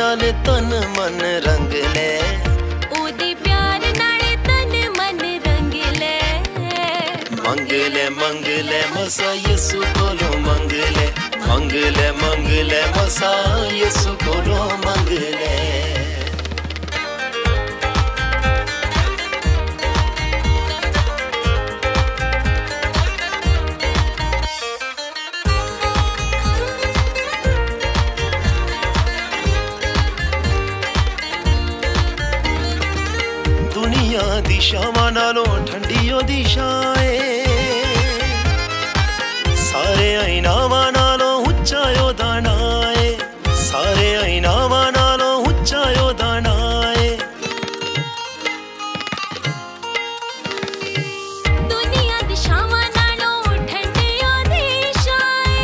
नाले तन मन रंग ले, ओदे प्यार नाले तन मन रंग ले। मंगले मंगले मसा यसु कोलो मंगले, मंगले मंगले मसा यसु कोलो मंगले। दुनिया दिशावां नालों ठंडियो दिशाए, सारे इनामां नालों उच्चा ओदा नाए, सारे इनामां नालों उच्चा ओदा नाए। दुनिया दिशावां नालों ठंडियो दिशाए,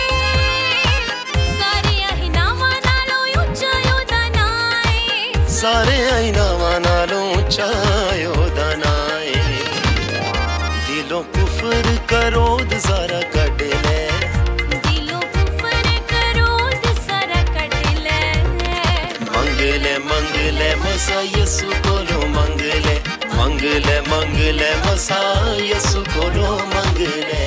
सारे इनामां नालों उच्चा ओदा नाए, सारे इनामां नालों उच्चा ओदा नाए। दिलों कुफर करोद सारा कट ले, दिलों कुफर करोद सारा कट ले। मंगले मंगले मसा यसु कोलो मंगले, मंगले मंगले मसा यसु कोलो मंगले।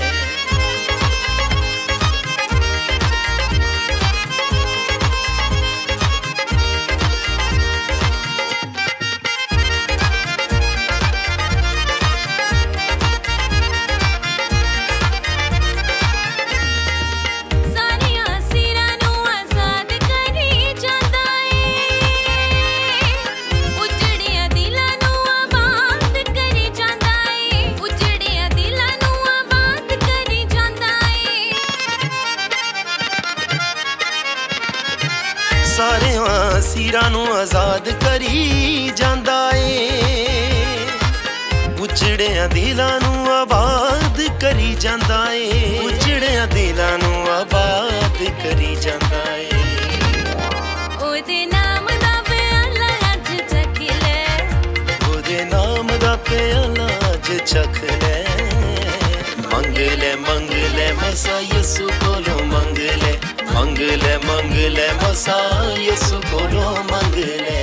सारे सीरां नूं आजाद करी जांदा ए, उजड़िया दिलां नूं आबाद करी जांदा ए, उजड़िया दिलां नूं आबाद करी जांदा ए। ओदे नाम दा प्याला अज चख ले, ओदे नाम दा प्याला अज चख ले। मंगले मंगले मसा यसु कोलो मंगले, मंगले मंगले मसा यसु कोलो मंगले।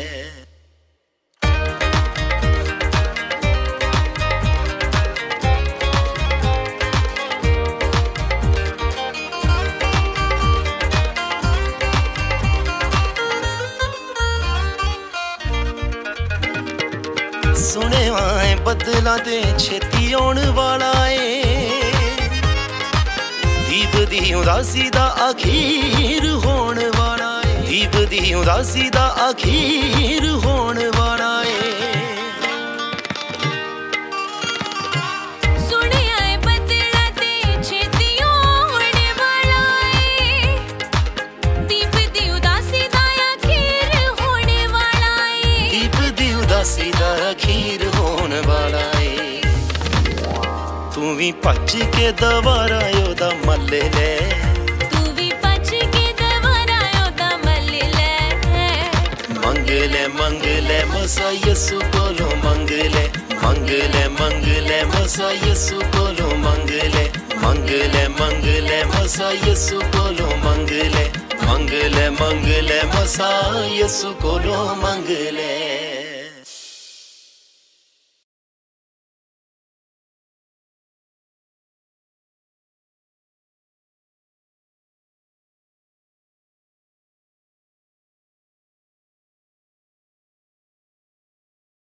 सुने आए बदला ते छेती आउण वाला ए, दीप दी उदासी दा अखीर होण वाला ए, दीप दी उदासी दा अखीर होण वाला ए। सुने आए बदला ते छेती आउण वाला ए, दीप दी उदासी दा अखीर होण वाला ए, दीप दी उदासी दा अखीर होण वाला ए। तू भी भज के दवारा ओदा मल ले, तू भी भज के दवारा ओदा मल ले। मंगले मंगले मसा यसु कोलो मंगले, मंगले मंगले मसा यसु कोलो मंगले, मंगले मंगले मसा यसु कोलो मंगले, मंगले मंगले मसा यसु कोलो मंगले।